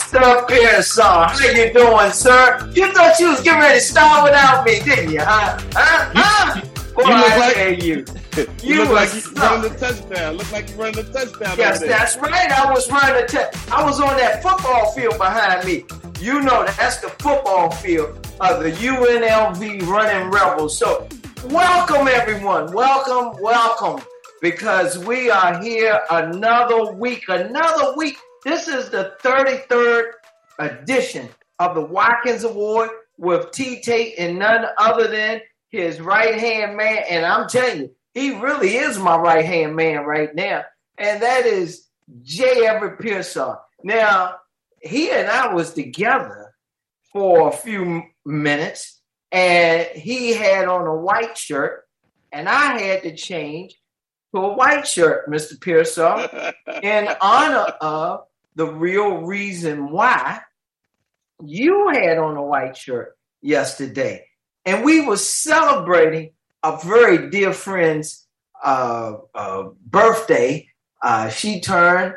Mr. Pearson, how you doing, sir? You thought you was getting ready to start without me, didn't you, huh? Boy, you look I like tell you. You look like you running the touchdown. Look like you running the touchdown. Yes, that's right. I was running I was on that football field behind me. You know that's the football field of the UNLV Running Rebels. So welcome, everyone. Welcome. Because we are here another week. This is the 33rd edition of the Watkins Award with T. Tate and none other than his right-hand man. And I'm telling you, he really is my right-hand man right now. And that is J. Everett Pearson. Now, he and I was together for a few minutes, and he had on a white shirt, and I had to change to a white shirt, Mr. Pearson, in honor of the real reason why you had on a white shirt yesterday. And we were celebrating a very dear friend's birthday. She turned,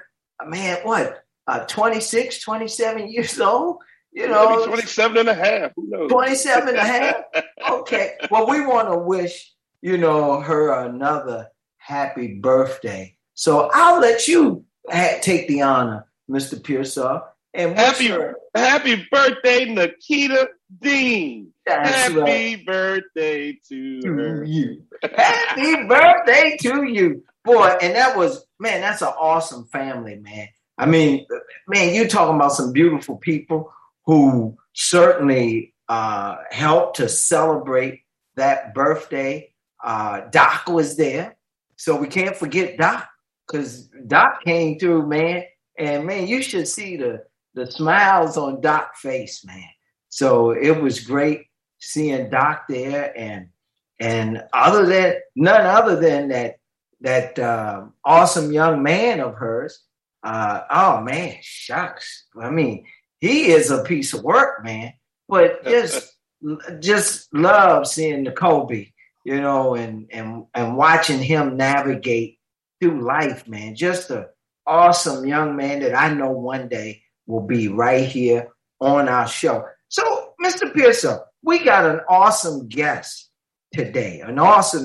26, 27 years old? You know, maybe 27 and a half. Who knows? 27 and a half? Okay. Well, we want to wish, her another happy birthday. So I'll let you take the honor, Mr. Pearson. And happy birthday, Nikita Dean. That's happy right. birthday to her. You. Happy birthday to you. Boy, and that's an awesome family, man. I mean, man, you're talking about some beautiful people who certainly helped to celebrate that birthday. Doc was there. So we can't forget Doc, because Doc came through, man. And, man, you should see the smiles on Doc's face, man. So it was great seeing Doc there. And none other than that awesome young man of hers. Oh, man, shucks. I mean, he is a piece of work, man. But just love seeing the Kobe, and watching him navigate through life, man. Just an awesome young man that I know one day will be right here on our show. So, Mr. Pearson, we got an awesome guest today, And,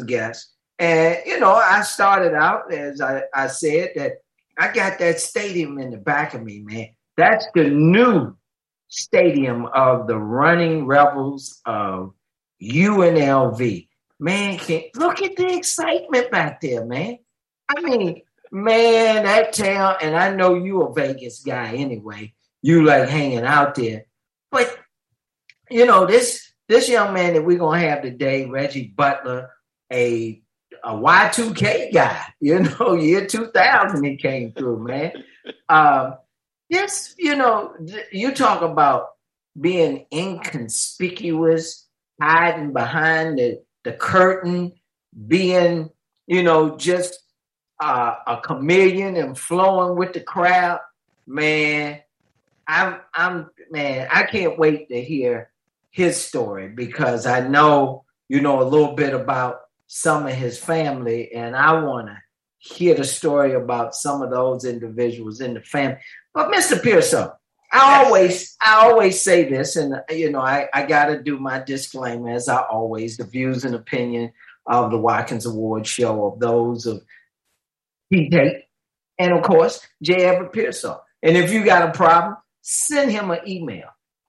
I started out, as I said, that I got that stadium in the back of me, man. That's the new stadium of the Running Rebels of UNLV. Man, look at the excitement back there, man. I mean, man, that town, and I know you a Vegas guy anyway. You like hanging out there. But, this young man that we're going to have today, Reggie Butler, a Y2K guy, year 2000 he came through, man. You talk about being inconspicuous, hiding behind the curtain, being, just a chameleon and flowing with the crowd. Man, I can't wait to hear his story, because I know, a little bit about some of his family, and I want to hear the story about some of those individuals in the family. But Mr. Pearson, I always say this, and I got to do my disclaimer, as I always, the views and opinion of the Watkins Award show of those of T. Tate and, of course, J. Everett Pearson. And if you got a problem, send him an email.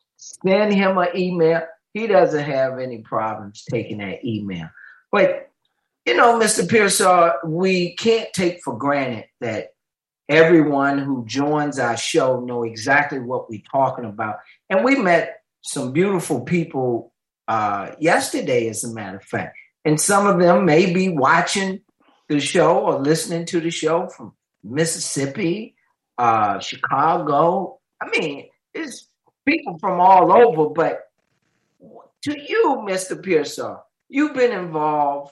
He doesn't have any problems taking that email. But, Mr. Pearson, we can't take for granted that everyone who joins our show know exactly what we're talking about. And we met some beautiful people yesterday, as a matter of fact. And some of them may be watching the show or listening to the show from Mississippi, Chicago. I mean, it's people from all over. But to you, Mr. Pearson, you've been involved,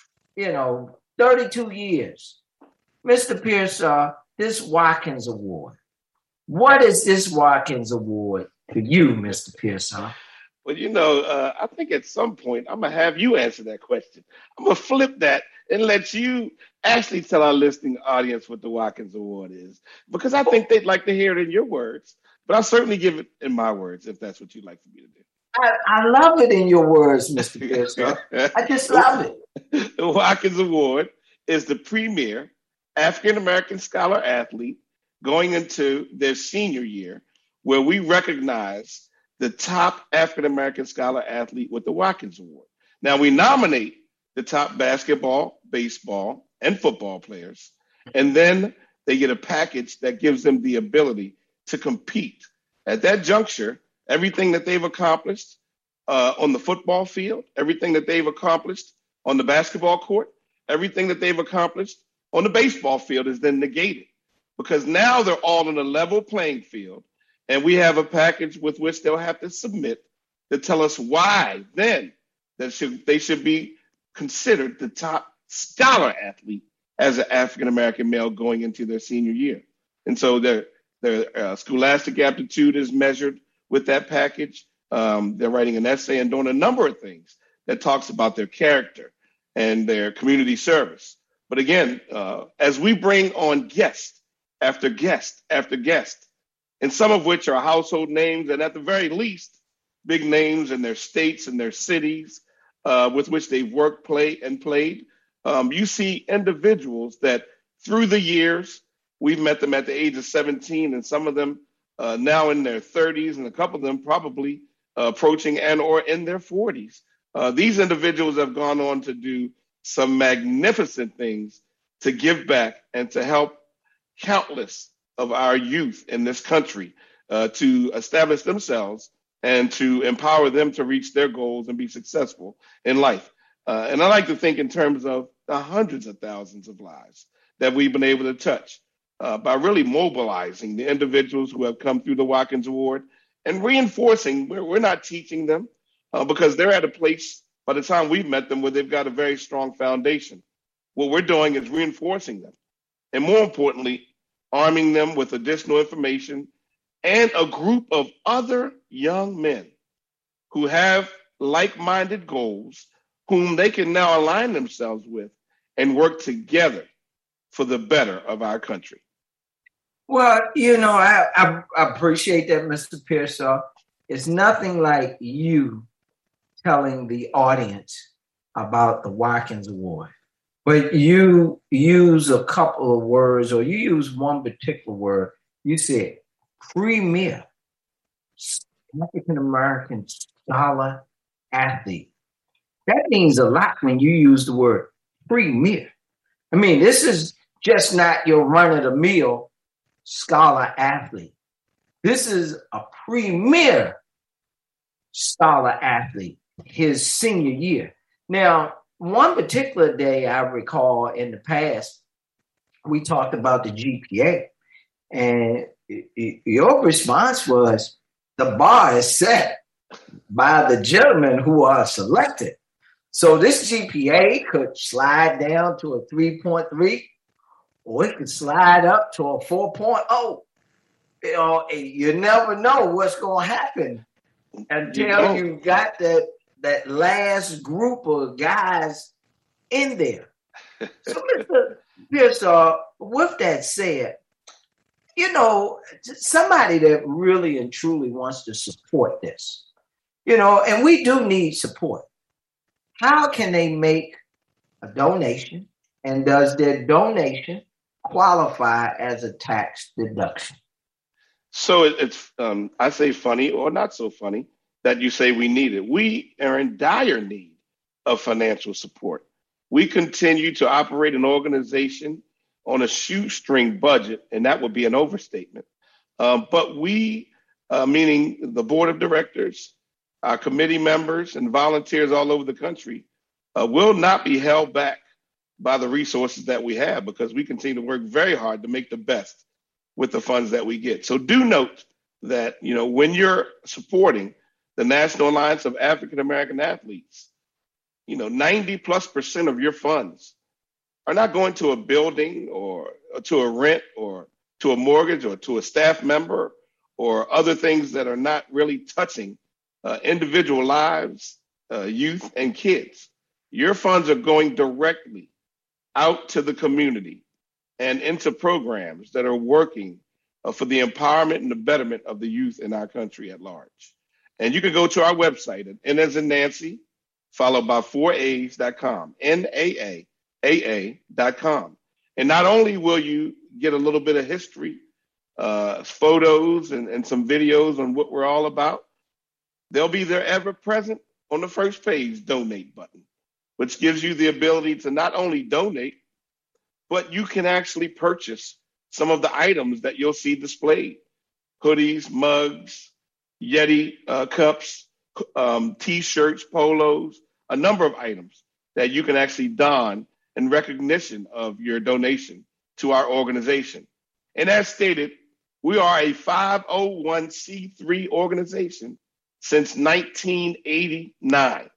32 years. Mr. Pearson, this Watkins Award. What is this Watkins Award to you, Mr. Pearson? Well, I think at some point I'm going to have you answer that question. I'm going to flip that and let you actually tell our listening audience what the Watkins Award is, because I think they'd like to hear it in your words. but I'll certainly give it in my words if that's what you'd like for me to do. I love it in your words, Mr. Pearson. I just love it. The Watkins Award is the premier African American scholar athlete going into their senior year, where we recognize the top African American scholar athlete with the Watkins Award. Now, we nominate the top basketball, baseball, and football players, and then they get a package that gives them the ability to compete. At that juncture, everything that they've accomplished on the football field, everything that they've accomplished on the basketball court, everything that they've accomplished on the baseball field is then negated, because now they're all on a level playing field, and we have a package with which they'll have to submit to tell us why then they should be considered the top scholar athlete as an African-American male going into their senior year. And so their scholastic aptitude is measured with that package. They're writing an essay and doing a number of things that talks about their character and their community service. But again, as we bring on guest after guest after guest, and some of which are household names, and at the very least, big names in their states and their cities with which they've worked, played, you see individuals that through the years, we've met them at the age of 17, and some of them now in their 30s, and a couple of them probably approaching and or in their 40s. These individuals have gone on to do some magnificent things to give back and to help countless of our youth in this country to establish themselves and to empower them to reach their goals and be successful in life. And I like to think in terms of the hundreds of thousands of lives that we've been able to touch by really mobilizing the individuals who have come through the Watkins Award and reinforcing. We're not teaching them because they're at a place by the time we've met them where they've got a very strong foundation. What we're doing is reinforcing them, and more importantly, arming them with additional information and a group of other young men who have like-minded goals, whom they can now align themselves with and work together for the better of our country. Well, I appreciate that, Mr. Pearsall. It's nothing like you telling the audience about the Watkins Award, but you use a couple of words, or you use one particular word. You said premier African American scholar athlete. That means a lot when you use the word premier. I mean, this is just not your run-of-the-mill scholar athlete. This is a premier scholar athlete, his senior year. Now, one particular day I recall in the past, we talked about the GPA, and your response was, the bar is set by the gentlemen who are selected. So this GPA could slide down to a 3.3, or it could slide up to a 4.0. You never know what's going to happen until you got that last group of guys in there. So, Mr. Pearsall, with that said, somebody that really and truly wants to support this, and we do need support. How can they make a donation, and does their donation qualify as a tax deduction? So it's, I say funny or not so funny that you say we need it. We are in dire need of financial support. We continue to operate an organization on a shoestring budget, and that would be an overstatement. But we, meaning the board of directors, our committee members, and volunteers all over the country, will not be held back by the resources that we have, because we continue to work very hard to make the best with the funds that we get. So do note that, when you're supporting the National Alliance of African American Athletes, 90+% of your funds are not going to a building or to a rent or to a mortgage or to a staff member or other things that are not really touching individual lives, youth, and kids. Your funds are going directly out to the community and into programs that are working for the empowerment and the betterment of the youth in our country at large. And you can go to our website at N as in Nancy, followed by 4A's.com, NAAAA.com. And not only will you get a little bit of history, photos and some videos on what we're all about, they'll be there ever present on the first page donate button, which gives you the ability to not only donate, but you can actually purchase some of the items that you'll see displayed: hoodies, mugs, Yeti cups, T-shirts, polos, a number of items that you can actually don in recognition of your donation to our organization. And as stated, we are a 501c3 organization since 1989,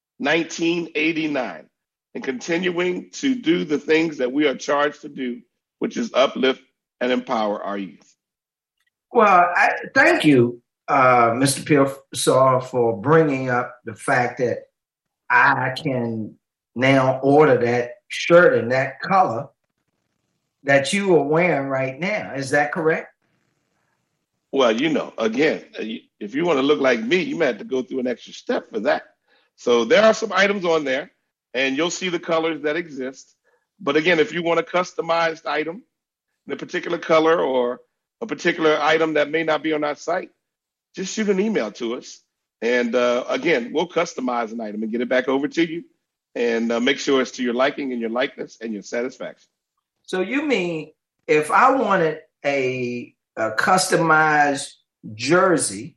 and continuing to do the things that we are charged to do, which is uplift and empower our youth. Well, thank you, Mr. Pearsall, for bringing up the fact that I can now order that shirt in that color that you are wearing right now. Is that correct? Well, again, if you want to look like me, you might have to go through an extra step for that. So there are some items on there, and you'll see the colors that exist. But again, if you want a customized item in a particular color or a particular item that may not be on our site, just shoot an email to us. And again, we'll customize an item and get it back over to you and make sure it's to your liking and your likeness and your satisfaction. So you mean if I wanted a customized jersey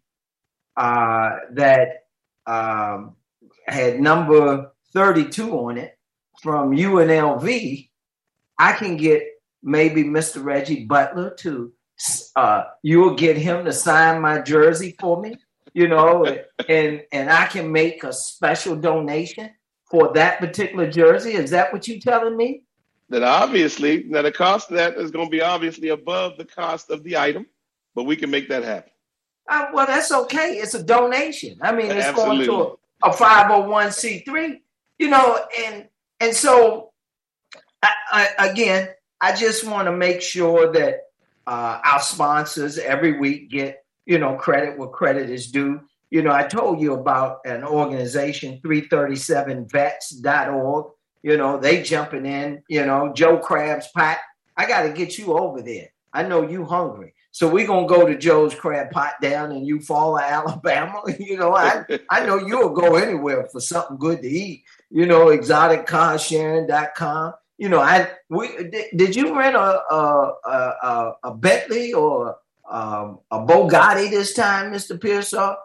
that had number 32 on it from UNLV, I can get maybe Mr. Reggie Butler to, you'll get him to sign my jersey for me, and I can make a special donation for that particular jersey. Is that what you're telling me? Then obviously, now the cost of that is going to be obviously above the cost of the item, but we can make that happen. Well, that's okay. It's a donation. I mean, it's Absolutely. Going to a 501c3, and so again, I just want to make sure that our sponsors every week get, credit where credit is due. I told you about an organization, 337vets.org. They jumping in, Joe Crab's Pot. I got to get you over there. I know you hungry. So we're going to go to Joe's Crab Pot down in Eufaula, Alabama. I know you'll go anywhere for something good to eat. ExoticCarsharing.com. Did you rent a Bentley or a Bugatti this time, Mr. Pearsall?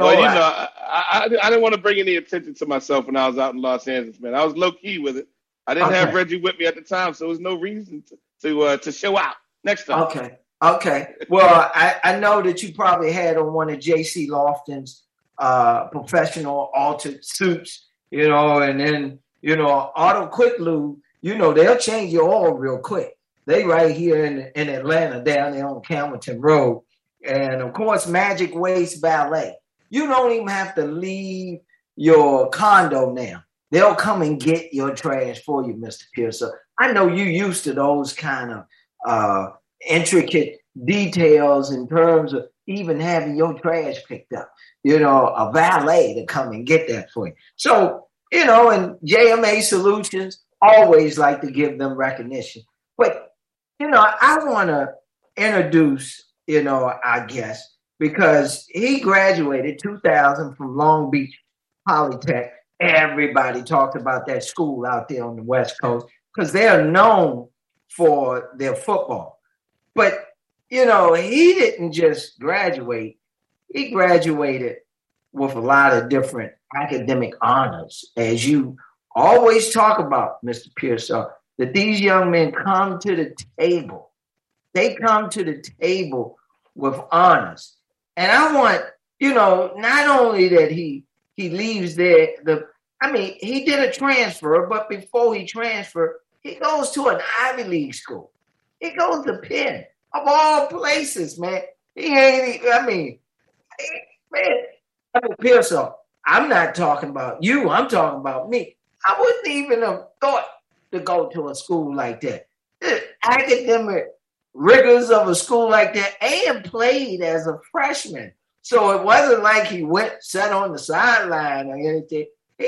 I didn't want to bring any attention to myself when I was out in Los Angeles, man. I was low key with it. I didn't have Reggie with me at the time, so there was no reason to show out next time. Okay. Well, I know that you probably had on one of J.C. Lofton's professional altered suits, and then, Auto Quick Lube, they'll change your oil real quick. They right here in Atlanta, down there on Campbellton Road. And, of course, Magic Waste Valet. You don't even have to leave your condo now. They'll come and get your trash for you, Mr. Pearsall. I know you used to those kind of intricate details in terms of even having your trash picked up, a valet to come and get that for you. So, and JMA Solutions always like to give them recognition. But, I want to introduce, I guess, because he graduated 2000 from Long Beach Polytech. Everybody talked about that school out there on the West Coast because they're known for their football. But, he didn't just graduate. He graduated with a lot of different academic honors, as you always talk about, Mr. Pearsall, that these young men come to the table. They come to the table with honors. And I want, not only that he leaves there, he did a transfer, but before he transferred, he goes to an Ivy League school. He goes to Penn, of all places, man. Pearsall, I'm not talking about you. I'm talking about me. I wouldn't even have thought to go to a school like that. Academic rigors of a school like that and played as a freshman. So it wasn't like he sat on the sideline or anything.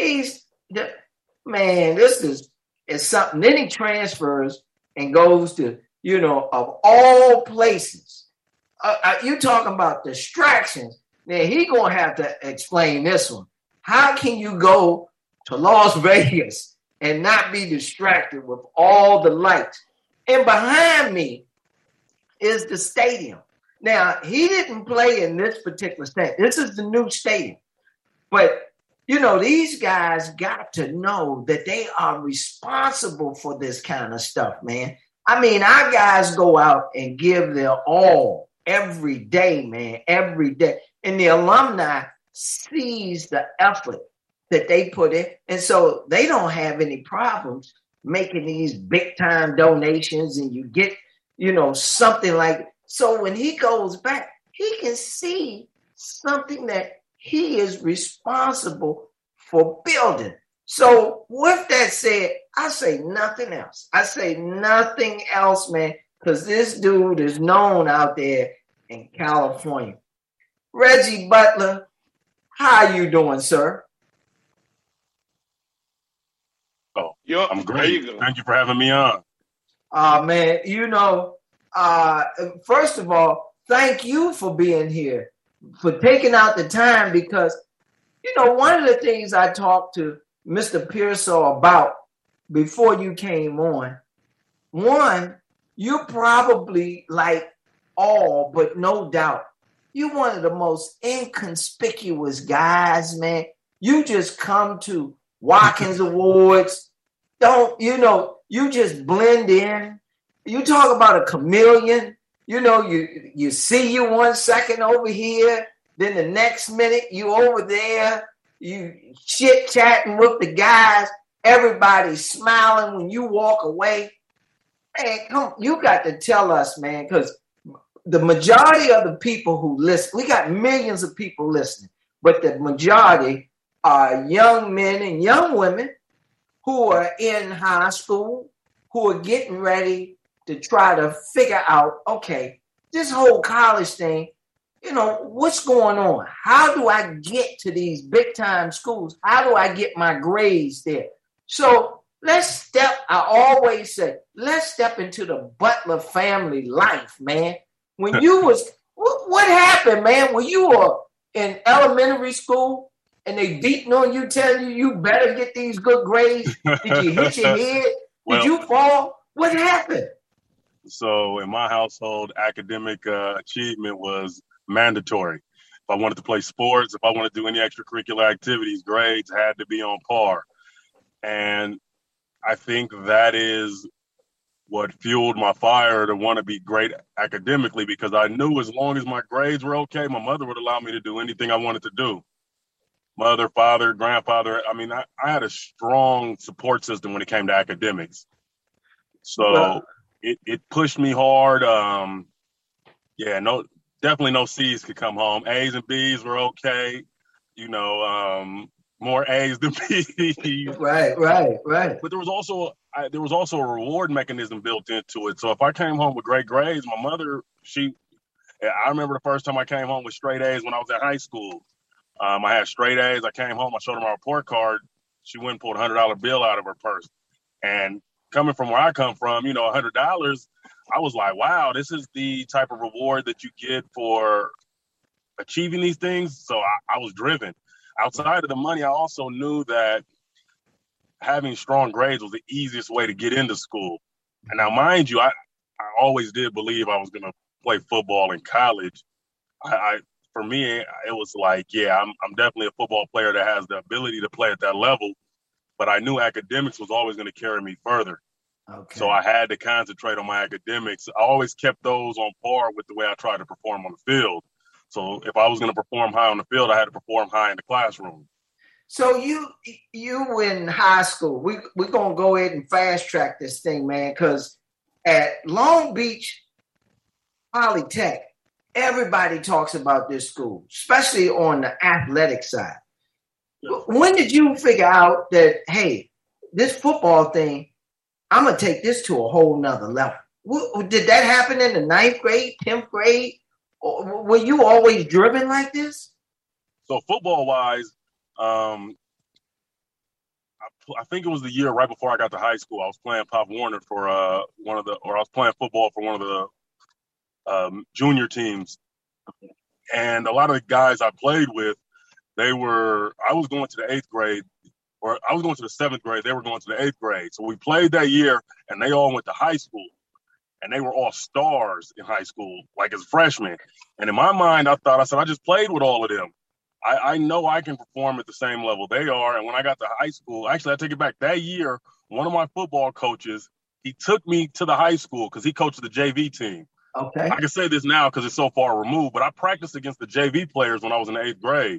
This is something. Then he transfers and goes to, of all places. You talking about distractions. Now he going to have to explain this one. How can you go to Las Vegas and not be distracted with all the lights? And behind me is the stadium. Now, he didn't play in this particular stadium. This is the new stadium. But, these guys got to know that they are responsible for this kind of stuff, man. I mean, our guys go out and give their all every day, man, every day. And the alumni sees the effort that they put in. And so they don't have any problems making these big time donations, and you get, something like. So when he goes back, he can see something that he is responsible for building. So with that said, I say nothing else. I say nothing else, man, because this dude is known out there in California. Reggie Butler, how you doing, sir? Oh, I'm great. Thank you for having me on. Man, first of all, thank you for being here, for taking out the time, because, one of the things I talked to Mr. Pearsall about before you came on, one, you're probably like all, but no doubt, you're one of the most inconspicuous guys, man. You just come to Watkins Awards. You just blend in. You talk about a chameleon, you see you 1 second over here, then the next minute you over there, you chit-chatting with the guys, everybody's smiling when you walk away. Man, you got to tell us, man, because the majority of the people who listen, we got millions of people listening, but the majority are young men and young women who are in high school, who are getting ready to try to figure out, okay, this whole college thing, what's going on? How do I get to these big time schools? How do I get my grades there? So I always say, let's step into the Butler family life, man. When you what happened, man? When you were in elementary school and they beating on you, telling you better get these good grades? Did you hit your head? Did you fall? What happened? So in my household, academic achievement was mandatory. If I wanted to play sports, if I wanted to do any extracurricular activities, grades had to be on par. And I think that is what fueled my fire to want to be great academically, because I knew as long as my grades were okay, my mother would allow me to do anything I wanted to do. Mother, father, grandfather. I mean, I had a strong support system when it came to academics. So it pushed me hard. Definitely no C's could come home. A's and B's were okay. More A's than B's. Right. But there was also a reward mechanism built into it. So if I came home with great grades, my mother, I remember the first time I came home with straight A's when I was in high school. I had straight A's. I came home, I showed her my report card. She went and pulled a $100 bill out of her purse. And coming from where I come from, $100, I was like, wow, this is the type of reward that you get for achieving these things. So I was driven. Outside of the money, I also knew that having strong grades was the easiest way to get into school. And now, mind you, I always did believe I was going to play football in college. For me, it was like, yeah, I'm definitely a football player that has the ability to play at that level. But I knew academics was always going to carry me further. Okay. So I had to concentrate on my academics. I always kept those on par with the way I tried to perform on the field. So if I was going to perform high on the field, I had to perform high in the classroom. So you in high school, we're going to go ahead and fast track this thing, man, because at Long Beach Polytech, everybody talks about this school, especially on the athletic side. When did you figure out that, hey, this football thing, I'm going to take this to a whole nother level? Did that happen in the 9th grade, 10th grade? Or were you always driven like this? So football wise, I think it was the year right before I got to high school. I was playing Pop Warner for I was playing football for one of the junior teams, and a lot of the guys I played with, I was going to the 8th grade, or I was going to the 7th grade. They were going to the 8th grade. So we played that year, and they all went to high school, and they were all stars in high school, like as freshmen. And in my mind, I said, I just played with all of them. I know I can perform at the same level they are. And when I got to high school, actually, I take it back. That year, one of my football coaches, he took me to the high school because he coached the JV team. Okay. I can say this now because it's so far removed, but I practiced against the JV players when I was in the 8th grade.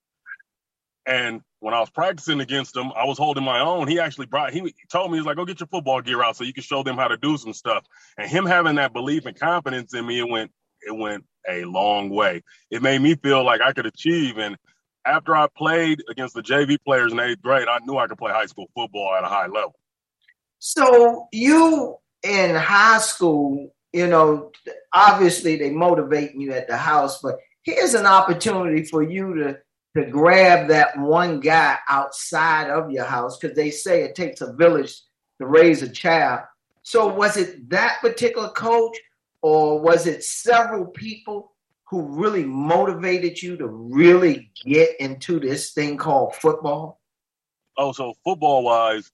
And when I was practicing against them, I was holding my own. He told me, he's like, go get your football gear out so you can show them how to do some stuff. And him having that belief and confidence in me, it went a long way. It made me feel like I could achieve. And after I played against the JV players in the 8th grade, I knew I could play high school football at a high level. So you in high school, obviously they motivating you at the house, but here's an opportunity for you to grab that one guy outside of your house, because they say it takes a village to raise a child. So was it that particular coach, or was it several people who really motivated you to really get into this thing called football? Oh, so football-wise,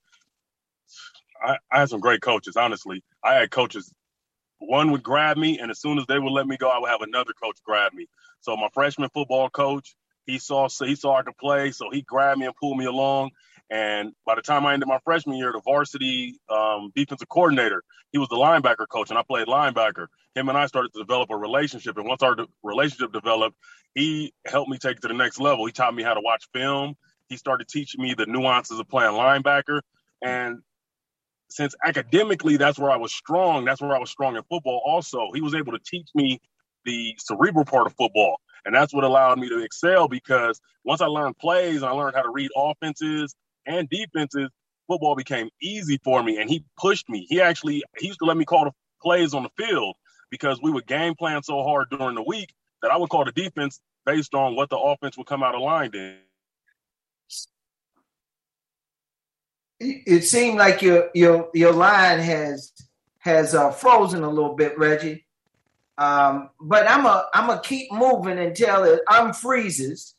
I had some great coaches, honestly. I had coaches, one would grab me, and as soon as they would let me go, I would have another coach grab me. So my freshman football coach, he saw I could play, so he grabbed me and pulled me along. And by the time I ended my freshman year, the varsity defensive coordinator, he was the linebacker coach, and I played linebacker. Him and I started to develop a relationship, and once our relationship developed, he helped me take it to the next level. He taught me how to watch film. He started teaching me the nuances of playing linebacker. And since academically that's where I was strong, that's where I was strong in football also, he was able to teach me the cerebral part of football. And that's what allowed me to excel, because once I learned plays and I learned how to read offenses and defenses, football became easy for me, and he pushed me. He used to let me call the plays on the field, because we would game plan so hard during the week that I would call the defense based on what the offense would come out of line in. It seemed like your line has frozen a little bit, Reggie. But I'm a keep moving until it unfreezes.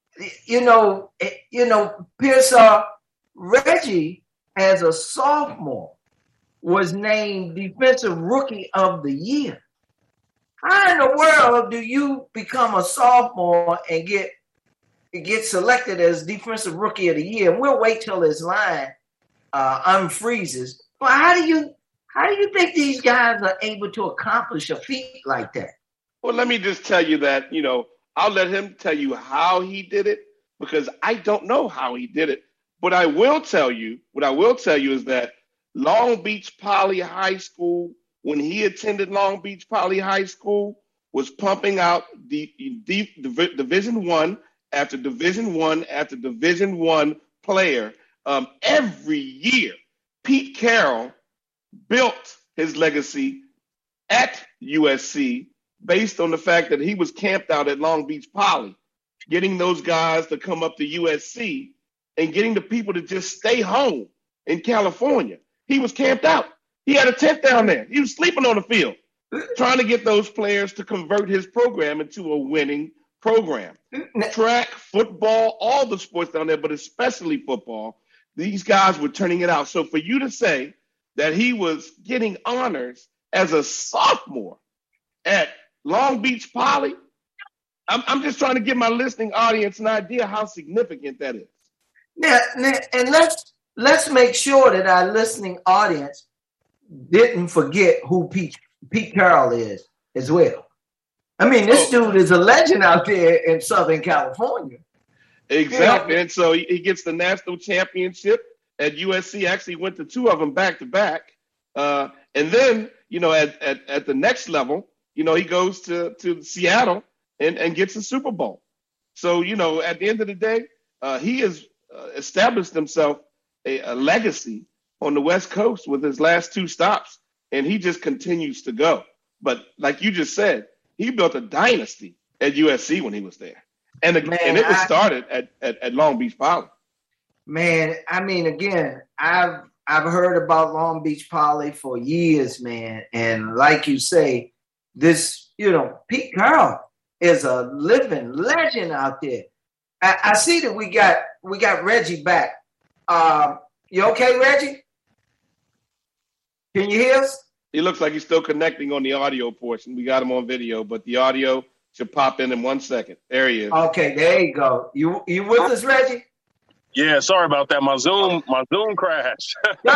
Pearsall, Reggie, as a sophomore, was named Defensive Rookie of the Year. How in the world do you become a sophomore and get selected as Defensive Rookie of the Year? And we'll wait till his line unfreezes. But how do you think these guys are able to accomplish a feat like that? Well, let me just tell you that, I'll let him tell you how he did it, because I don't know how he did it. What I will tell you is that Long Beach Poly High School, when he attended Long Beach Poly High School, was pumping out the Division I after Division I after Division I player every year. Pete Carroll built his legacy at USC based on the fact that he was camped out at Long Beach Poly, getting those guys to come up to USC and getting the people to just stay home in California. He was camped out. He had a tent down there. He was sleeping on the field, trying to get those players to convert his program into a winning program. Track, football, all the sports down there, but especially football, these guys were turning it out. So for you to say that he was getting honors as a sophomore at Long Beach Poly, I'm just trying to give my listening audience an idea how significant that is. Now, and let's make sure that our listening audience didn't forget who Pete Carroll is as well. I mean, this dude is a legend out there in Southern California. Exactly. And so he gets the national championship at USC, actually went to two of them back to back. And then, at the next level, he goes to Seattle and gets a Super Bowl. So, at the end of the day, he has established himself a legacy on the West Coast with his last two stops and he just continues to go. But like you just said, he built a dynasty at USC when he was there, and it was started at Long Beach Poly. Man, I mean, again, I've heard about Long Beach Poly for years, man, and like you say, this, Pete Carroll is a living legend out there. I see that we got Reggie back. You okay, Reggie? Can you hear us? He looks like he's still connecting on the audio portion. We got him on video, but the audio should pop in 1 second. There he is. Okay, there you go. You with us, Reggie? Yeah, sorry about that. My Zoom crashed. No,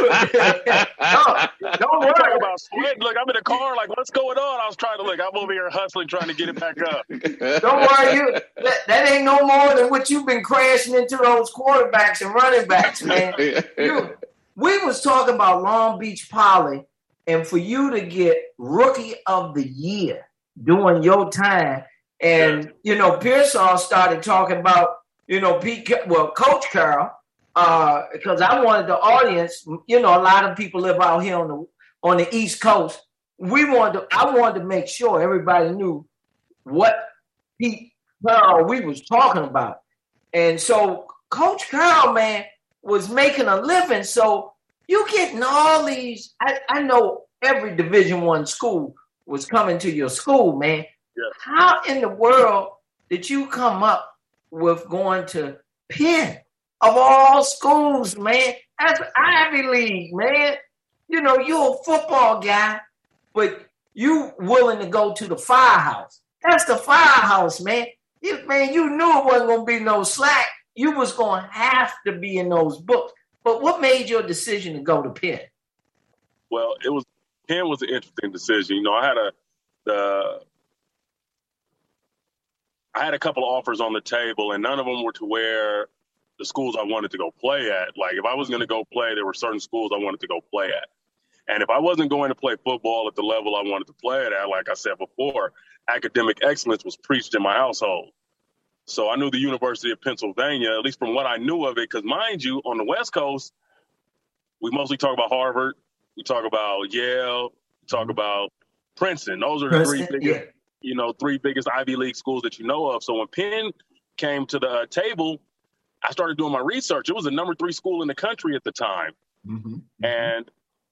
don't worry about sweat. Look, I'm in the car. Like, what's going on? I was trying to look. I'm over here hustling, trying to get it back up. Don't worry, that ain't no more than what you've been crashing into those quarterbacks and running backs, man. We was talking about Long Beach Poly, and for you to get Rookie of the Year during your time, and Pearsall started talking about. Coach Carroll, because I wanted the audience, a lot of people live out here on the East Coast. I wanted to make sure everybody knew what Pete Carroll we was talking about. And so Coach Carroll, man, was making a living. So you getting all these, I know every Division I school was coming to your school, man. Yeah. How in the world did you come up with going to Penn, of all schools, man? That's Ivy League, man. You're a football guy, but you willing to go to the Firehouse. That's the Firehouse, man. You knew it wasn't going to be no slack. You was going to have to be in those books. But what made your decision to go to Penn? Well, Penn was an interesting decision. I had a couple of offers on the table, and none of them were to where the schools I wanted to go play at. Like, if I was going to go play, there were certain schools I wanted to go play at. And if I wasn't going to play football at the level I wanted to play it at, like I said before, academic excellence was preached in my household. So I knew the University of Pennsylvania, at least from what I knew of it, because mind you, on the West Coast, we mostly talk about Harvard, we talk about Yale, we talk about Princeton. Those are the three biggest. Three biggest Ivy League schools that you know of. So when Penn came to the table, I started doing my research. It was the number 3 school in the country at the time. Mm-hmm. And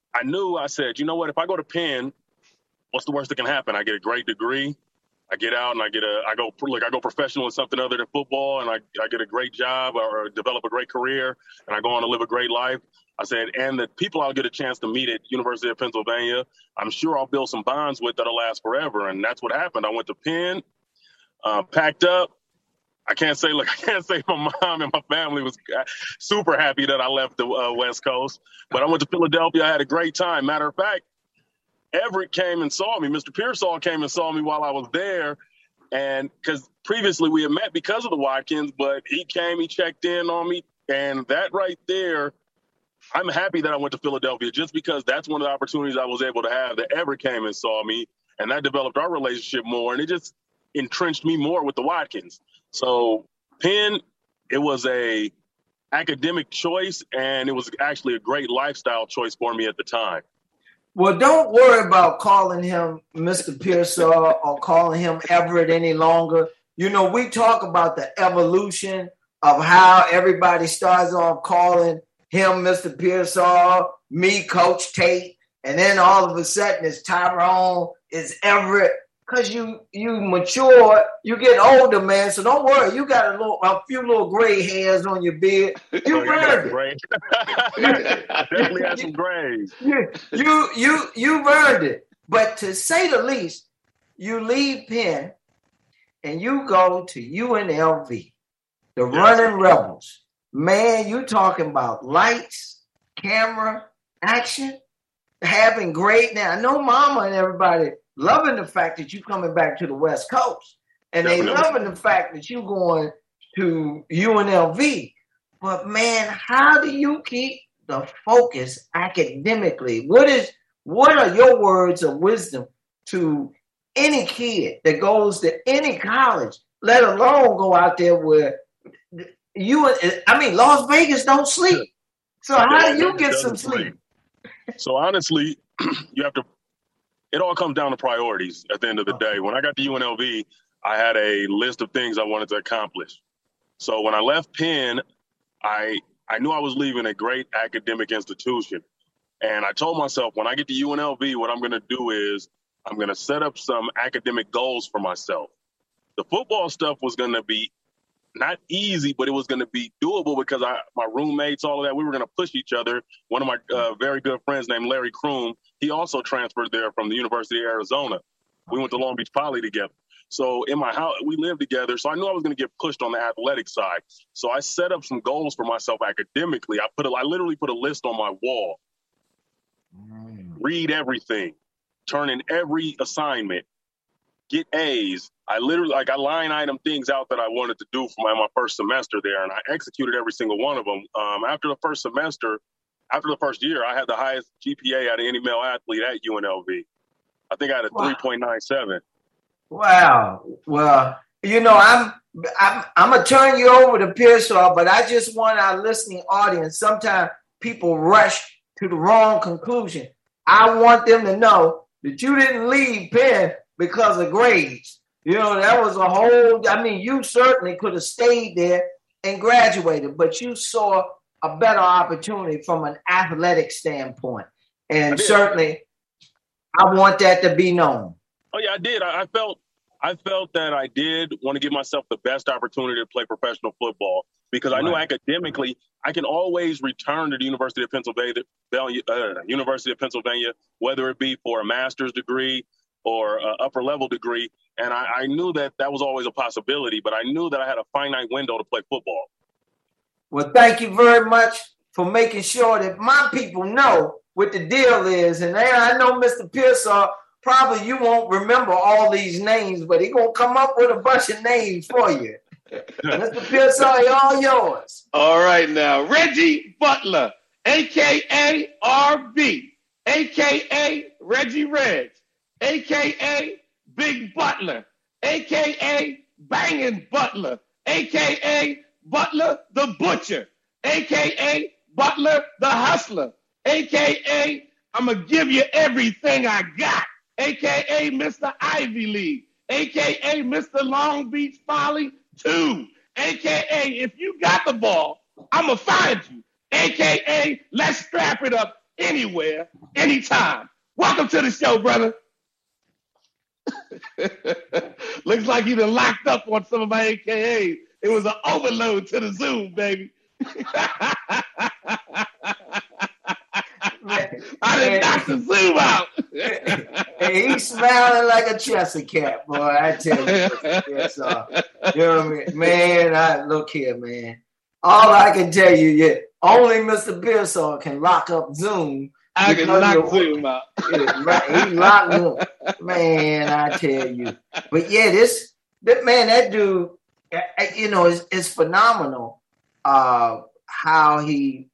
I said, you know what, if I go to Penn, what's the worst that can happen? I get a great degree. I get out and I go professional in something other than football, and I get a great job or develop a great career, and I go on to live a great life. I said, and the people I'll get a chance to meet at University of Pennsylvania, I'm sure I'll build some bonds with that'll last forever. And that's what happened. I went to Penn, packed up. I can't say my mom and my family was super happy that I left the West Coast, but I went to Philadelphia. I had a great time. Matter of fact, Everett came and saw me. Mr. Pearsall came and saw me while I was there. And because previously we had met because of the Watkins, but he came, he checked in on me. And that right there, I'm happy that I went to Philadelphia just because that's one of the opportunities I was able to have that Everett came and saw me. And that developed our relationship more. And it just entrenched me more with the Watkins. So Penn, it was a academic choice, and it was actually a great lifestyle choice for me at the time. Well, don't worry about calling him Mr. Pearsall or calling him Everett any longer. We talk about the evolution of how everybody starts off calling him Mr. Pearsall, me Coach Tate, and then all of a sudden it's Tyrone, it's Everett. Because you mature, you get older, man. So don't worry. You got a few little gray hairs on your beard. You earned it. I definitely had some grays. You earned it. But to say the least, you leave Penn and you go to UNLV, the Running Rebels. Man, you talking about lights, camera, action, having great. Now I know Mama and everybody loving the fact that you're coming back to the West Coast. And they loving the fact that you're going to UNLV. But, man, how do you keep the focus academically? What are your words of wisdom to any kid that goes to any college, let alone go out there where Las Vegas don't sleep. So how do you get some sleep? So, honestly, you have to. It all comes down to priorities at the end of the day. When I got to UNLV, I had a list of things I wanted to accomplish. So when I left Penn, I knew I was leaving a great academic institution. And I told myself, when I get to UNLV, what I'm going to do is I'm going to set up some academic goals for myself. The football stuff was going to be not easy, but it was going to be doable because my roommates, all of that, we were going to push each other. One of my very good friends named Larry Kroom, he also transferred there from the University of Arizona. We went to Long Beach Poly together. So in my house, we lived together. So I knew I was going to get pushed on the athletic side. So I set up some goals for myself academically. I literally put a list on my wall. Read everything, turn in every assignment, get A's. I line item things out that I wanted to do for my first semester there, and I executed every single one of them. After the first year, I had the highest GPA out of any male athlete at UNLV. I think I had a 3.97. Wow. Well, I'm gonna turn you over to Pearsall, but I just want our listening audience. Sometimes people rush to the wrong conclusion. I want them to know that you didn't leave Penn because of grades. That was you certainly could have stayed there and graduated, but you saw a better opportunity from an athletic standpoint. And certainly I want that to be known. Oh yeah, I did. I felt that I did want to give myself the best opportunity to play professional football because I knew academically I can always return to the University of Pennsylvania, whether it be for a master's degree or an upper level degree. And I knew that was always a possibility, but I knew that I had a finite window to play football. Well, thank you very much for making sure that my people know what the deal is. And I know Mr. Pearsall, probably you won't remember all these names, but he's going to come up with a bunch of names for you. Mr. Pearsall, all yours. All right now. Reggie Butler, a.k.a. RB, a.k.a. Reggie Reg, a.k.a. Big Butler, a.k.a. Bangin' Butler, a.k.a. Butler the Butcher, a.k.a. Butler the Hustler, a.k.a. I'm going to give you everything I got, a.k.a. Mr. Ivy League, a.k.a. Mr. Long Beach Poly 2, a.k.a. if you got the ball, I'm going to find you, a.k.a. let's strap it up anywhere, anytime. Welcome to the show, brother. Looks like you done locked up on some of my AKAs. It was an overload to the Zoom, baby. I done knocked the Zoom out. Hey, he's smiling like a Cheshire cat, boy. I tell you. Yes, you know what I mean? Man, look here, man. All I can tell you, only Mr. Pearsall can lock up Zoom. I can lock Zoom out. He locked Zoom. Man, I tell you. But that dude, is phenomenal. How he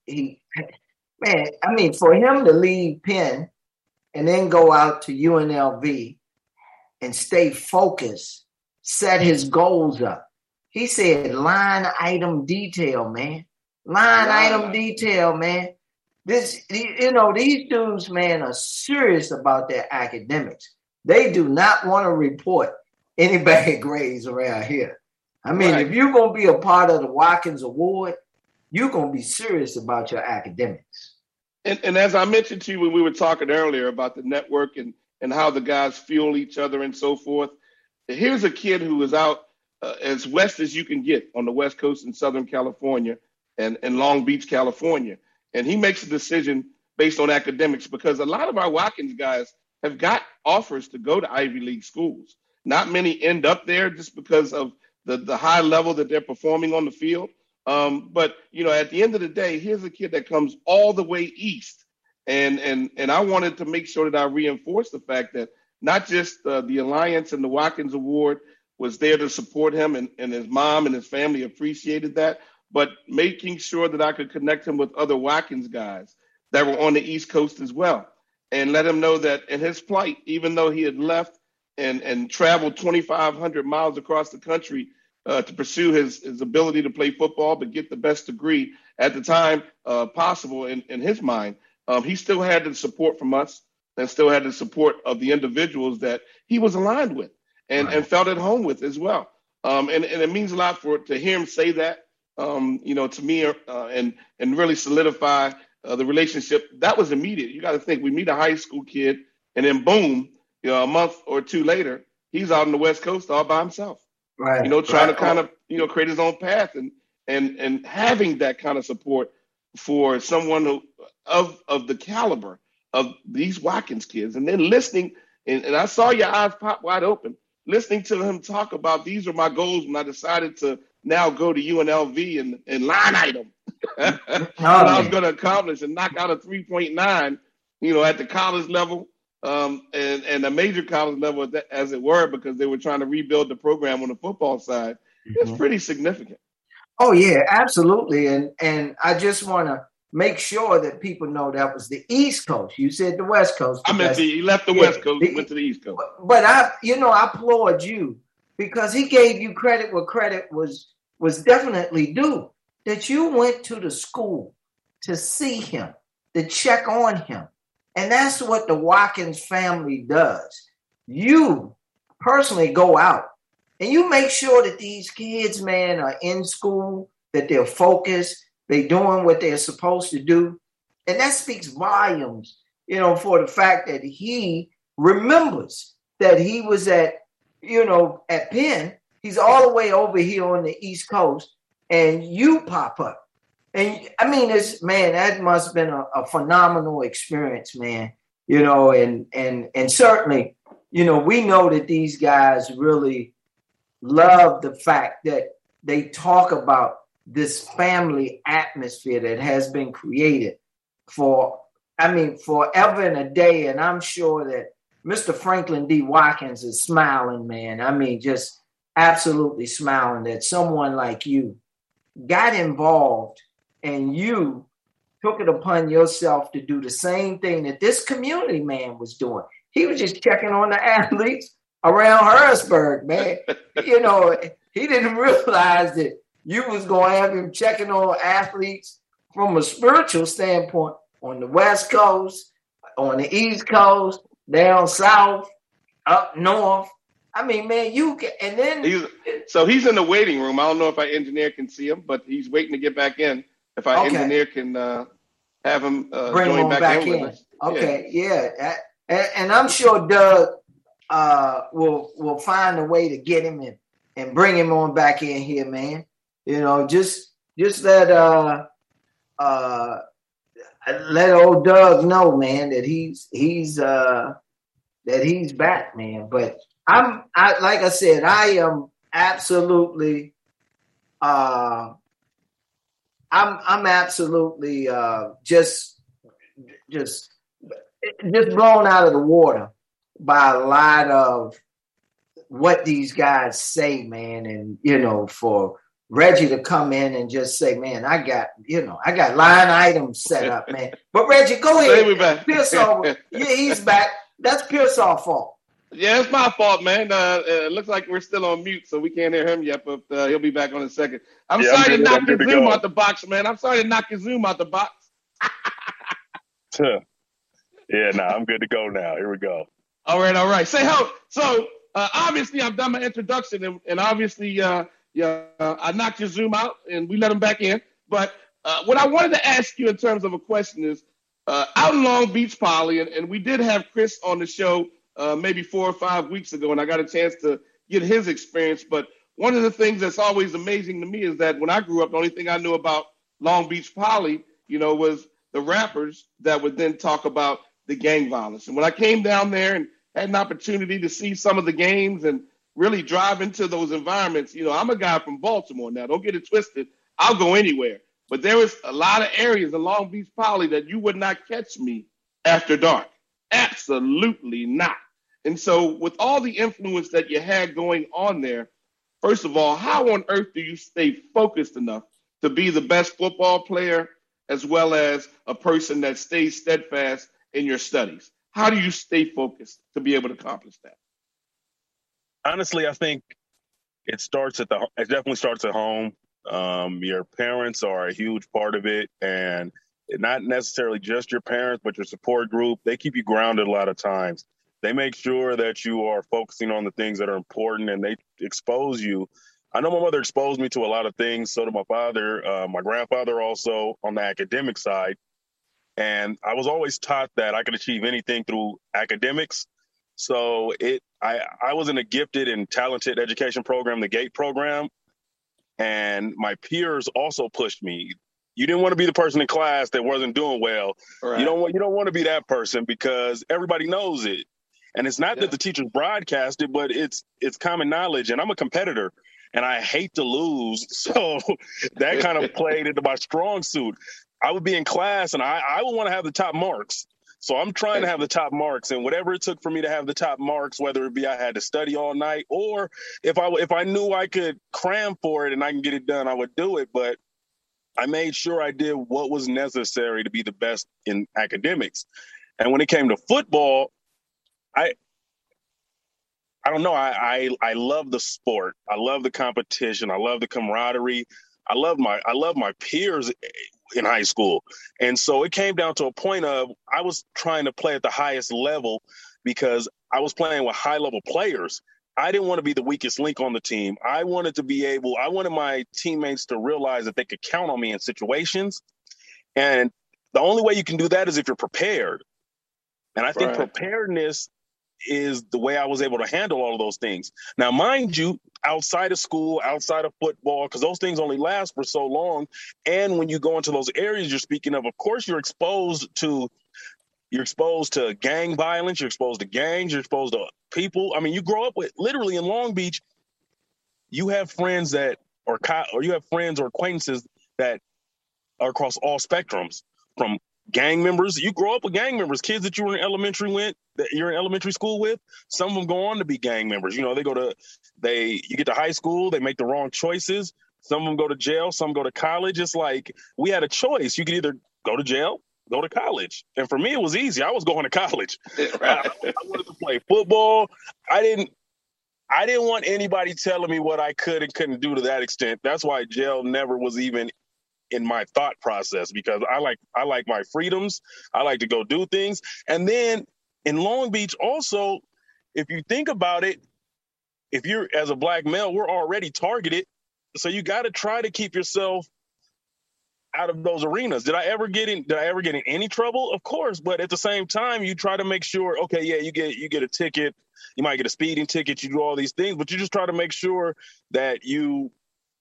for him to leave Penn and then go out to UNLV and stay focused, set his goals up. He said line item detail, man. Line item detail, man. These dudes, man, are serious about their academics. They do not want to report any bad grades around here. If you're going to be a part of the Watkins Award, you're going to be serious about your academics. And as I mentioned to you when we were talking earlier about the network and how the guys fuel each other and so forth, here's a kid who is out as west as you can get on the West Coast in Southern California and Long Beach, California. And he makes a decision based on academics because a lot of our Watkins guys have got offers to go to Ivy League schools. Not many end up there just because of the high level that they're performing on the field. But at the end of the day, here's a kid that comes all the way east. And I wanted to make sure that I reinforce the fact that not just the Alliance and the Watkins Award was there to support him and his mom and his family appreciated that, but making sure that I could connect him with other Watkins guys that were on the East Coast as well and let him know that in his plight, even though he had left and traveled 2,500 miles across the country to pursue his ability to play football, but get the best degree at the time possible in his mind, he still had the support from us and still had the support of the individuals that he was aligned with and felt at home with as well. And it means a lot to hear him say that, to me, and really solidify the relationship. That was immediate. You got to think, we meet a high school kid, and then boom, a month or two later, he's out on the West Coast all by himself. Right. Trying to kind of, create his own path and having that kind of support for someone who, of the caliber of these Watkins kids, and then listening, and I saw your eyes pop wide open, listening to him talk about, these are my goals when I decided to now go to UNLV and line item what I was going to accomplish and knock out a 3.9, at the college level, and a major college level as it were, because they were trying to rebuild the program on the football side. It's pretty significant. Oh yeah, absolutely. And I just want to make sure that people know that was the East Coast. You said the West Coast. I meant he left the West Coast, went to the East Coast. But I applaud you, because he gave you credit where credit was definitely due. That you went to the school to see him, to check on him. And that's what the Watkins family does. You personally go out and you make sure that these kids, man, are in school, that they're focused, they're doing what they're supposed to do. And that speaks volumes, for the fact that he remembers that he was at Penn. He's all the way over here on the East Coast, and you pop up. And I mean, that must have been a phenomenal experience, man. And certainly, we know that these guys really love the fact that they talk about this family atmosphere that has been created forever and a day. And I'm sure that Mr. Franklin D. Watkins is smiling, man. I mean, just absolutely smiling that someone like you got involved and you took it upon yourself to do the same thing that this community man was doing. He was just checking on the athletes around Harrisburg, man. He didn't realize that you was going to have him checking on athletes from a spiritual standpoint on the West Coast, on the East Coast, down south, up north. I mean, man, he's in the waiting room. I don't know if our engineer can see him, but he's waiting to get back in. If our engineer can have him join back in with us. Okay, yeah. And I'm sure Doug will find a way to get him and bring him on back in here, man. Just let old Doug know, man, that he's back, man. But like I said, I am absolutely I'm absolutely just blown out of the water by a lot of what these guys say, man. And for Reggie to come in and just say, man, I got line items set up, man. But Reggie, go ahead. Pearsall, he's back. That's Pearsall's fault. Yeah, it's my fault, man. It looks like we're still on mute, so we can't hear him yet, but he'll be back on a second. I'm sorry to knock your Zoom out the box, man. I'm sorry to knock your Zoom out the box. Yeah, I'm good to go now. Here we go. All right. Say how. So obviously, I've done my introduction, and obviously, I knocked your Zoom out, and we let him back in. But what I wanted to ask you in terms of a question is, out in Long Beach Poly, and we did have Chris on the show maybe 4 or 5 weeks ago, and I got a chance to get his experience. But one of the things that's always amazing to me is that when I grew up, the only thing I knew about Long Beach Poly, was the rappers that would then talk about the gang violence. And when I came down there and had an opportunity to see some of the games and really drive into those environments, I'm a guy from Baltimore now. Don't get it twisted. I'll go anywhere. But there was a lot of areas in Long Beach Poly that you would not catch me after dark. Absolutely not. And so with all the influence that you had going on there, first of all, how on earth do you stay focused enough to be the best football player as well as a person that stays steadfast in your studies? How do you stay focused to be able to accomplish that? Honestly, I think it definitely starts at home. Your parents are a huge part of it, and not necessarily just your parents, but your support group. They keep you grounded a lot of times. They make sure that you are focusing on the things that are important, and they expose you. I know my mother exposed me to a lot of things. So did my father, my grandfather also on the academic side. And I was always taught that I could achieve anything through academics. So I was in a gifted and talented education program, the GATE program, and my peers also pushed me. You didn't want to be the person in class that wasn't doing well. Right. You don't want to be that person because everybody knows it. And it's not that the teachers broadcast it, but it's common knowledge. And I'm a competitor and I hate to lose. So that kind of played into my strong suit. I would be in class and I would want to have the top marks. So I'm trying to have the top marks, and whatever it took for me to have the top marks, whether it be I had to study all night or if I knew I could cram for it and I can get it done, I would do it. But I made sure I did what was necessary to be the best in academics. And when it came to football, I don't know. I love the sport. I love the competition. I love the camaraderie. I love my peers in high school. And so it came down to a point of I was trying to play at the highest level because I was playing with high level players. I didn't want to be the weakest link on the team. I wanted my teammates to realize that they could count on me in situations. And the only way you can do that is if you're prepared. And I think preparedness is the way I was able to handle all of those things. Now, mind you, outside of school, outside of football, because those things only last for so long. And when you go into those areas you're speaking of course, you're exposed to gang violence, you're exposed to gangs, you're exposed to people. I mean, you grow up with literally in Long Beach, you have friends or you have friends or acquaintances that are across all spectrums, from gang members. You grow up with gang members, kids that you're in elementary school with. Some of them go on to be gang members. You know, you get to high school, they make the wrong choices. Some of them go to jail, some go to college. It's like we had a choice. You could either go to jail, go to college. And for me, it was easy. I was going to college. I wanted to play football. I didn't want anybody telling me what I could and couldn't do to that extent. That's why jail never was even in my thought process, because I like my freedoms. I like to go do things. And then in Long Beach also, if you think about it, if you're as a black male, we're already targeted. So you got to try to keep yourself out of those arenas. Did I ever get in any trouble? Of course. But at the same time, you try to make sure, okay, yeah, you get a ticket. You might get a speeding ticket. You do all these things, but you just try to make sure that you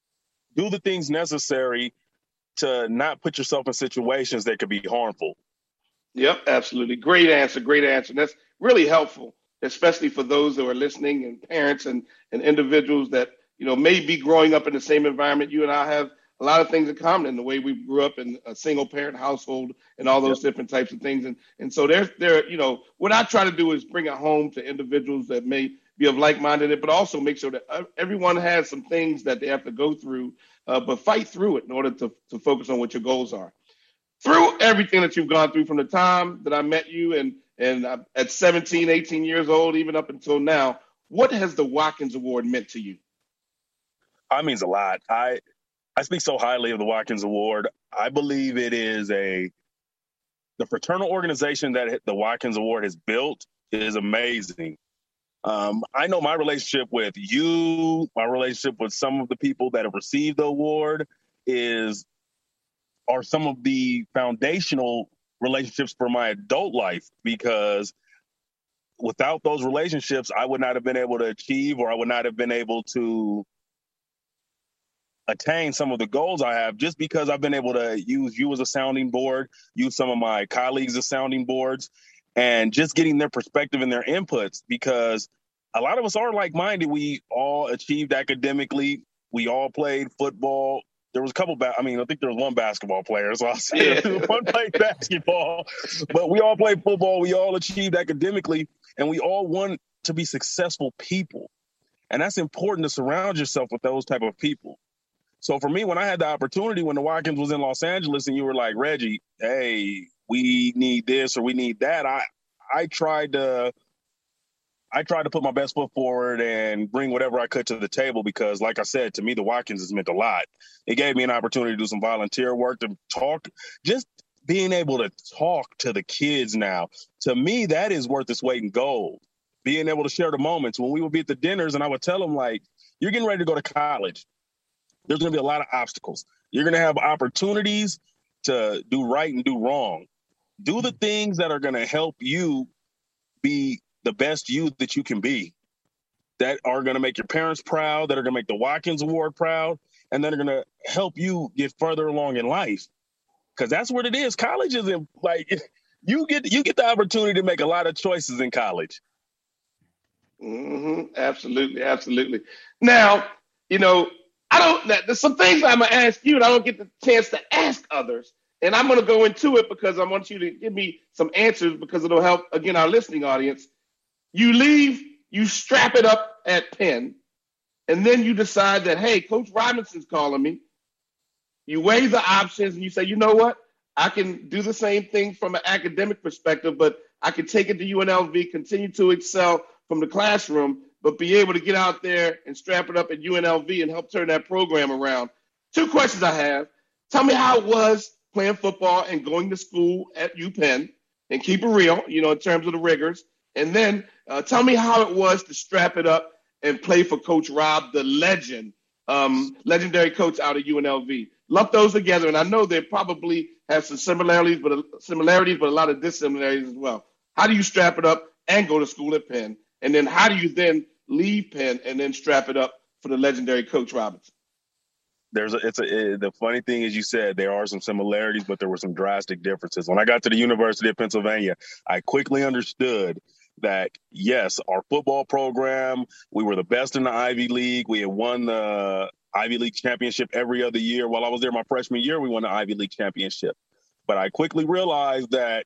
do the things necessary to not put yourself in situations that could be harmful. Yep, absolutely. Great answer. That's really helpful, especially for those who are listening and parents and individuals that, may be growing up in the same environment. You and I have a lot of things in common in the way we grew up in a single parent household and all those different types of things. And so what I try to do is bring it home to individuals that may be of like-minded, but also make sure that everyone has some things that they have to go through, but fight through it in order to focus on what your goals are. Through everything that you've gone through from the time that I met you and at 17, 18 years old, even up until now, what has the Watkins Award meant to you? It means a lot. I speak so highly of the Watkins Award. I believe it is the fraternal organization that the Watkins Award has built is amazing. I know my relationship with you, my relationship with some of the people that have received the award are some of the foundational relationships for my adult life, because without those relationships, I would not have been able to achieve, or I would not have been able to attain some of the goals I have, just because I've been able to use you as a sounding board, use some of my colleagues as sounding boards, and just getting their perspective and their inputs, because a lot of us are like-minded. We all achieved academically. We all played football. There was a couple, I think there was one basketball player, so I'll say one played basketball, but we all played football. We all achieved academically, and we all want to be successful people. And that's important, to surround yourself with those type of people. So for me, when I had the opportunity, when the Watkins was in Los Angeles and you were like, Reggie, hey, we need this or we need that, I tried to put my best foot forward and bring whatever I could to the table, because, like I said, to me, the Watkins has meant a lot. It gave me an opportunity to do some volunteer work, to talk, just being able to talk to the kids now, to me, that is worth its weight in gold. Being able to share the moments when we would be at the dinners and I would tell them, like, you're getting ready to go to college. There's going to be a lot of obstacles. You're going to have opportunities to do right and do wrong. Do the things that are going to help you be the best you that you can be, that are going to make your parents proud, that are going to make the Watkins Award proud, and that are going to help you get further along in life. Because that's what it is. College isn't like you get the opportunity to make a lot of choices in college. Mm-hmm. Absolutely, absolutely. Now, there's some things I'm gonna ask you, and I don't get the chance to ask others. And I'm gonna go into it because I want you to give me some answers because it'll help again our listening audience. You leave, you strap it up at Penn, and then you decide that, hey, Coach Robinson's calling me. You weigh the options and you say, you know what? I can do the same thing from an academic perspective, but I can take it to UNLV, continue to excel from the classroom, but be able to get out there and strap it up at UNLV and help turn that program around. 2 questions I have. Tell me how it was playing football and going to school at UPenn, and keep it real, in terms of the rigors. And then tell me how it was to strap it up and play for Coach Rob, the legend, legendary coach out of UNLV. Lump those together, and I know they probably have some similarities, but a lot of dissimilarities as well. How do you strap it up and go to school at Penn? And then how do you then leave Penn and then strap it up for the legendary Coach Robinson? The funny thing is, you said there are some similarities, but there were some drastic differences. When I got to the University of Pennsylvania, I quickly understood that, yes, our football program, we were the best in the Ivy League. We had won the Ivy League championship every other year. While I was there my freshman year, we won the Ivy League championship. But I quickly realized that,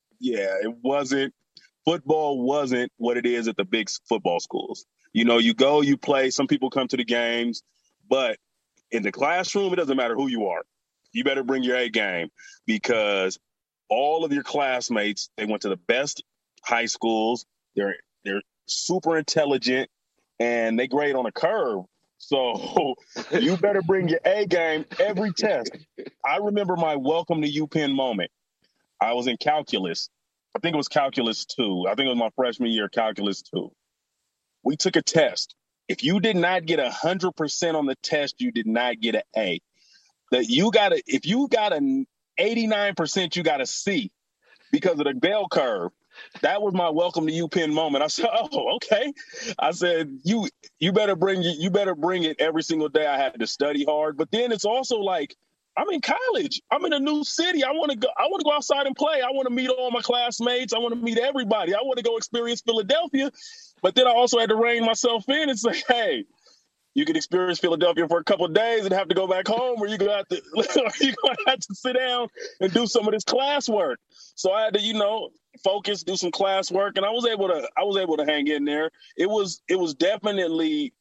football wasn't what it is at the big football schools. You go, you play, some people come to the games, but in the classroom, it doesn't matter who you are. You better bring your A game, because all of your classmates, they went to the best high schools. They're super intelligent, and they grade on a curve. So you better bring your A game every test. I remember my welcome to UPenn moment. I was in calculus. I think it was calculus 2. I think it was my freshman year, calculus 2. We took a test. If you did not get 100% on the test, you did not get an A. If you got an 89%, you got a C because of the bell curve. That was my welcome to UPenn moment. I said, "Oh, okay." I said, "You better bring it. You better bring it every single day." I had to study hard, but then it's also like, I'm in college. I'm in a new city. I want to go outside and play. I want to meet all my classmates. I want to meet everybody. I want to go experience Philadelphia. But then I also had to rein myself in and say, hey, you can experience Philadelphia for a couple of days and have to go back home, or you're going to have to sit down and do some of this classwork. So I had to, focus, do some classwork, and I was able to hang in there. It was definitely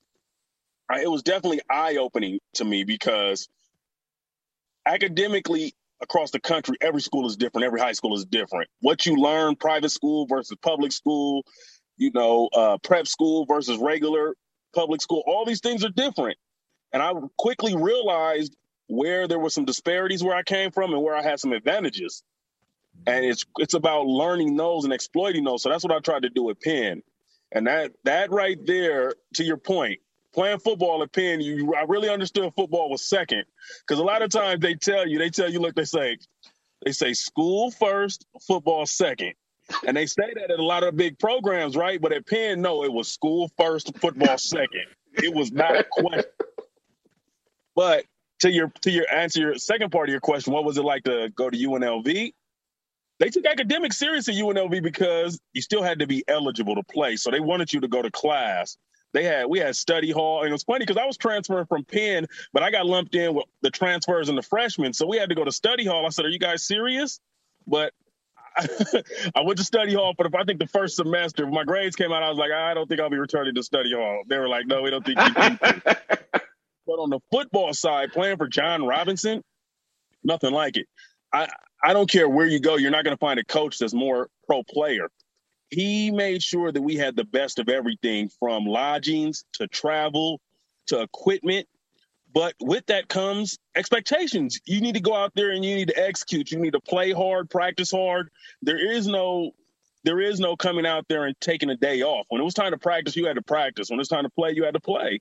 eye-opening to me, because academically across the country, every school is different. Every high school is different. What you learn, private school versus public school, prep school versus regular public school, all these things are different. And I quickly realized where there were some disparities where I came from and where I had some advantages. And it's about learning those and exploiting those. So that's what I tried to do at Penn. And that right there, to your point, playing football at Penn, I really understood football was second. Because a lot of times they tell you, look, they say school first, football second. And they say that at a lot of big programs, right? But at Penn, no, it was school first, football second. It was not a question. But to your answer, your second part of your question, what was it like to go to UNLV? They took academics serious at UNLV because you still had to be eligible to play. So they wanted you to go to class. We had study hall, and it was funny because I was transferring from Penn, but I got lumped in with the transfers and the freshmen. So we had to go to study hall. I said, "Are you guys serious?" But I went to study hall for I think the first semester. When my grades came out, I was like, "I don't think I'll be returning to study hall." They were like, "No, we don't think you can." But on the football side, playing for John Robinson, nothing like it. I don't care where you go, you're not going to find a coach that's more pro player. He made sure that we had the best of everything, from lodgings to travel to equipment. But with that comes expectations. You need to go out there and you need to execute. You need to play hard, practice hard. There is no coming out there and taking a day off. When it was time to practice, you had to practice. When it's time to play, you had to play.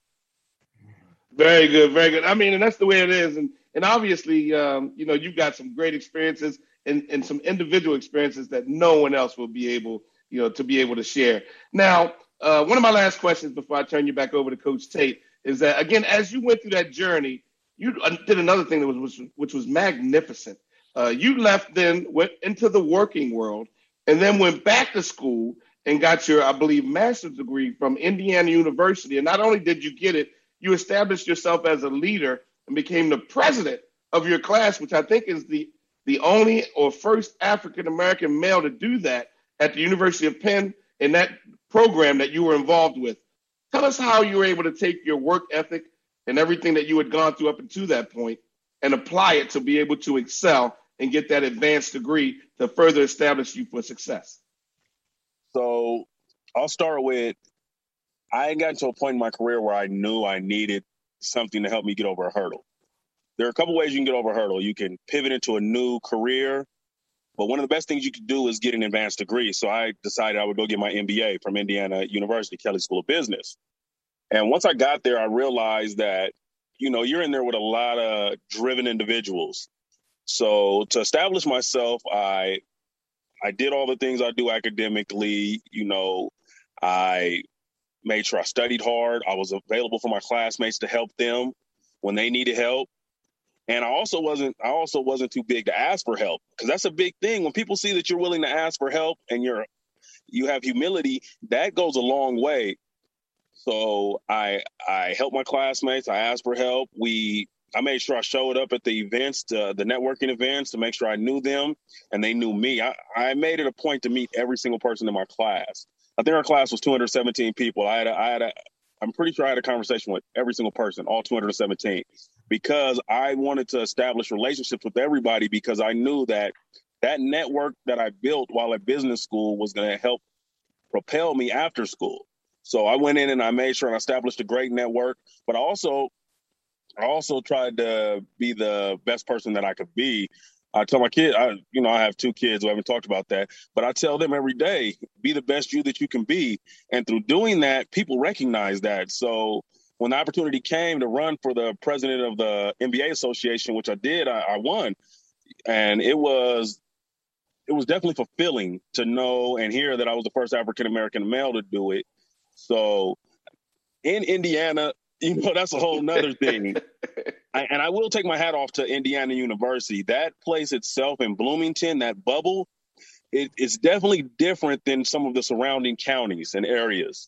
Very good, very good. I mean, and that's the way it is. And obviously, you've got some great experiences and some individual experiences that no one else will be able, to share. Now, one of my last questions before I turn you back over to Coach Tate is that, again, as you went through that journey, you did another thing which was magnificent. You left, then went into the working world, and then went back to school and got your, I believe, master's degree from Indiana University. And not only did you get it, you established yourself as a leader and became the president of your class, which I think is the only or first African-American male to do that at the University of Penn in that program that you were involved with. Tell us how you were able to take your work ethic and everything that you had gone through up until that point and apply it to be able to excel and get that advanced degree to further establish you for success. So I'll start with, I had gotten to a point in my career where I knew I needed something to help me get over a hurdle. There are a couple ways you can get over a hurdle. You can pivot into a new career, but one of the best things you can do is get an advanced degree. So I decided I would go get my MBA from Indiana University, Kelley School of Business. And once I got there, I realized that, you're in there with a lot of driven individuals. So to establish myself, I did all the things I do academically. I made sure I studied hard. I was available for my classmates to help them when they needed help. And I also wasn't too big to ask for help, because that's a big thing. When people see that you're willing to ask for help and you have humility, that goes a long way. So I helped my classmates. I asked for help. I made sure I showed up at the events, the networking events, to make sure I knew them and they knew me. I made it a point to meet every single person in my class. I think our class was 217 people. I'm pretty sure I had a conversation with every single person, all 217, because I wanted to establish relationships with everybody, because I knew that network that I built while at business school was going to help propel me after school. So I went in and I made sure I established a great network, but I also tried to be the best person that I could be. I tell my kid, I have 2 kids. We haven't talked about that, but I tell them every day, be the best you that you can be. And through doing that, people recognize that. So when the opportunity came to run for the president of the NBA Association, which I did, I won. And it was definitely fulfilling to know and hear that I was the first African-American male to do it. So in Indiana, that's a whole nother thing. And I will take my hat off to Indiana University. That place itself in Bloomington, that bubble, it's definitely different than some of the surrounding counties and areas.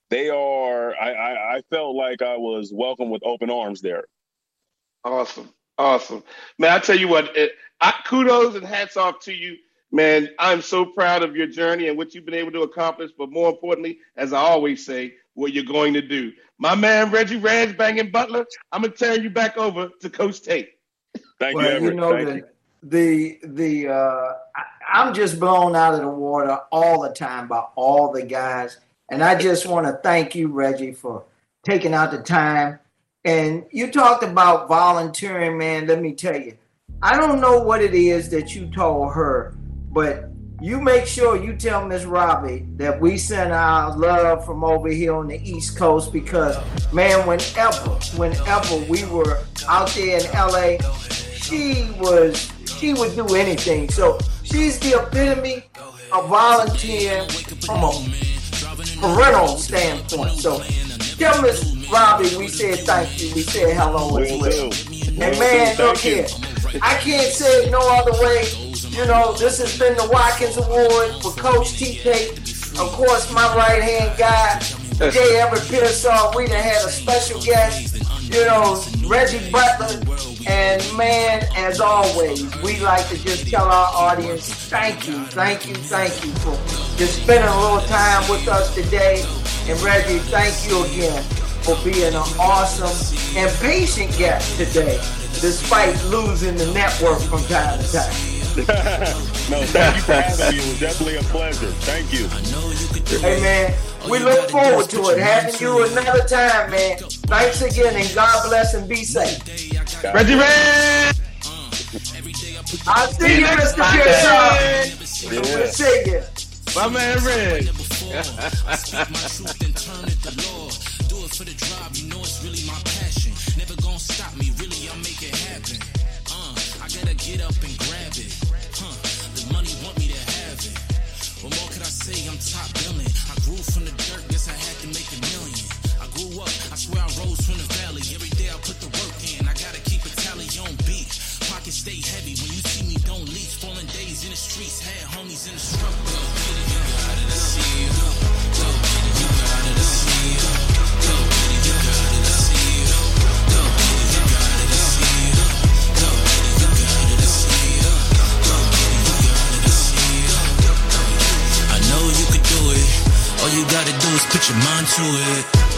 I felt like I was welcomed with open arms there. Awesome. Man, I tell you what, kudos and hats off to you. Man, I'm so proud of your journey and what you've been able to accomplish, but more importantly, as I always say, what you're going to do. My man, Reggie Banging Butler, I'm going to turn you back over to Coach Tate. Thank you, Everett. I'm just blown out of the water all the time by all the guys. And I just want to thank you, Reggie, for taking out the time. And you talked about volunteering, man. Let me tell you, I don't know what it is that you told her, but you make sure you tell Miss Robbie that we send our love from over here on the East Coast, because, man, whenever we were out there in LA, she would do anything. So she's the epitome of volunteering from a parental standpoint. So tell Miss Robbie we said thank you. We said hello as well. And man, look here, I can't say it no other way. This has been the Watkins Award for Coach T. Tate. Of course, my right-hand guy, J. Everett Pearsall. We done had a special guest, Reggie Butler. And man, as always, we like to just tell our audience, thank you for just spending a little time with us today. And Reggie, thank you again for being an awesome and patient guest today, despite losing the network from time to time. No, thank you for having me. It was definitely a pleasure. Thank you. Hey, man, We look forward to it. Having you another time, man. Thanks again, and God bless and be safe. Reggie Red! I'll see you, Mr. Kearshaw. We'll see you. My man Red. Do it for the drive, you know it's really my passion. Never gonna stop me, really, I'll make it happen. I gotta get up and grab it. The money want me to have it. What more could I say? I'm top billing. I grew from the dirt, guess I had to make $1 million. I grew up, I swear I rose from the valley. Every day I put the work in, I gotta keep a tally on beat. Pockets stay heavy, when you see me don't leave. Falling days in the streets, had homies in the struggle. Go get it, you got it, I see you. Go get it, you got it, I see you. Go get it, you got it, I see you. Go get it, you got it, I see you. Go get it, you got it, I see you. Go get it, you got it, I see you. I know you could do it. All you gotta do is put your mind to it.